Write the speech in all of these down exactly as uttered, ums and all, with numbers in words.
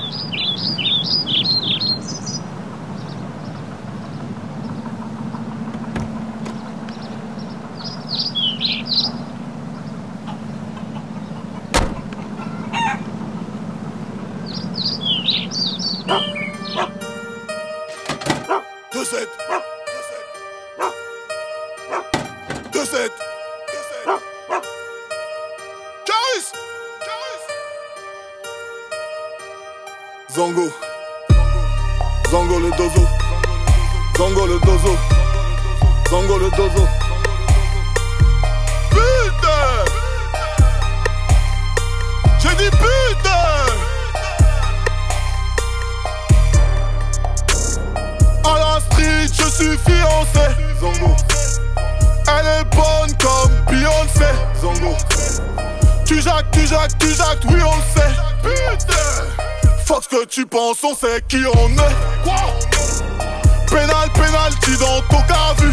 deux sept deux sept Caris Zango Zango le dozo Zango le dozo Zango le dozo Putain J'ai dit putain À la street je suis fiancé Zango Elle est bonne comme Beyoncé Zango Tu jacques, tu jacques, tu jacques, oui on le sait Putain Fuck ce que tu penses, on sait qui on est Quoi Pénal, pénalty dans ton cas vu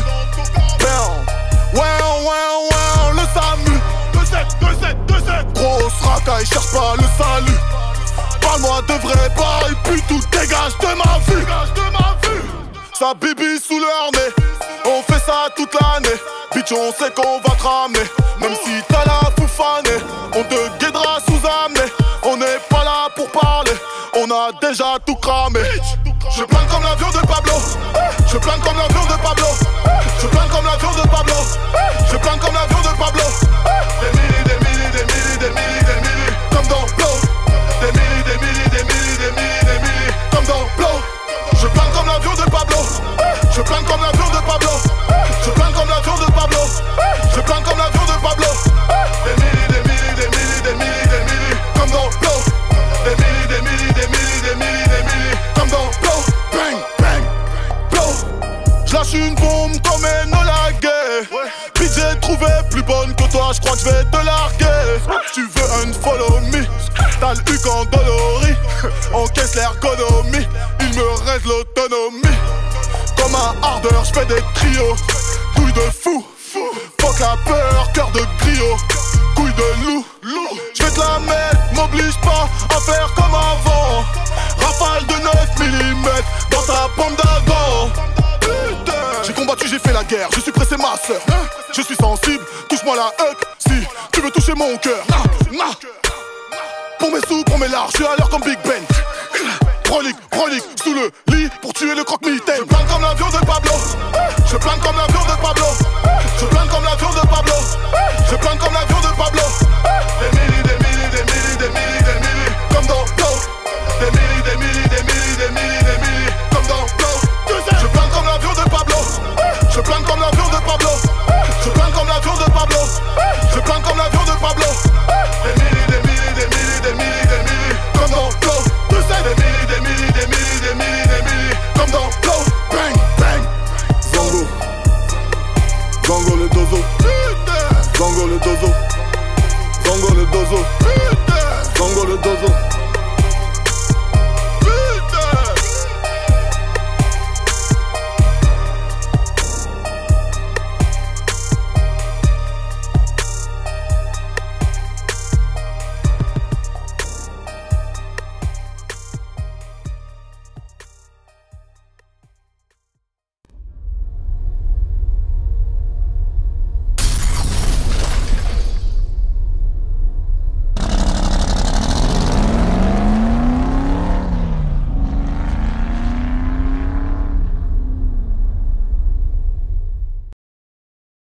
Ouais, ouais, ouais, le SAMU deux sept, deux sept, deux sept Grosse racaille, cherche pas le salut Parle-moi de vrai bail, puis tout dégage de ma vue Dégage de ma vue Sa bibi sous leur nez On fait ça toute l'année Bitch on sait qu'on va te ramener Même si t'as la foufanée On te guidera sous amener On n'est pas là pour parler On a déjà tout cramé Je plane comme l'avion de Pablo Je plane comme l'avion de Pablo Je plane comme l'avion de Pablo Je plane comme l'avion de Pablo Des millis, des millis, des millis, des millis, des millis Comme dans Blow Des millis, des millis, des millis, des millis, des millis Comme dans Blow Je plane comme l'avion de Pablo Je plane comme l'avion de Pablo Je plane comme l'avion de Pablo Je plane comme l'avion de Pablo Des millis, des millis, des millis, des millis, des millis Comme dans Blow Des millis, des millis, des millis, des millis, des millis Comme dans Blow Bang, bang, Blow J'lâche une bombe comme Enola Gay Puis j'ai trouvé plus bonne que toi, j'crois que j'vais te larguer Tu veux un follow me T'as le huc en dolorie Encaisse l'ergonomie Il me reste l'autonomie Comme un ardeur, j'fais des trios Couille de fou, fuck la peur, cœur de griot Couille de loup, j'vais te la mettre, m'oblige pas à faire comme avant Rafale de neuf millimètres dans ta pomme d'Adam J'ai combattu, j'ai fait la guerre, je suis pressé ma soeur Je suis sensible, touche-moi la huc si tu veux toucher mon cœur Pour mes sous, pour mes larges, je suis à l'heure comme Big Ben Prolique, prolique, sous le lit pour tuer le croque-mitaine Je plane comme l'avion de Pablo Je plane comme l'avion de Pablo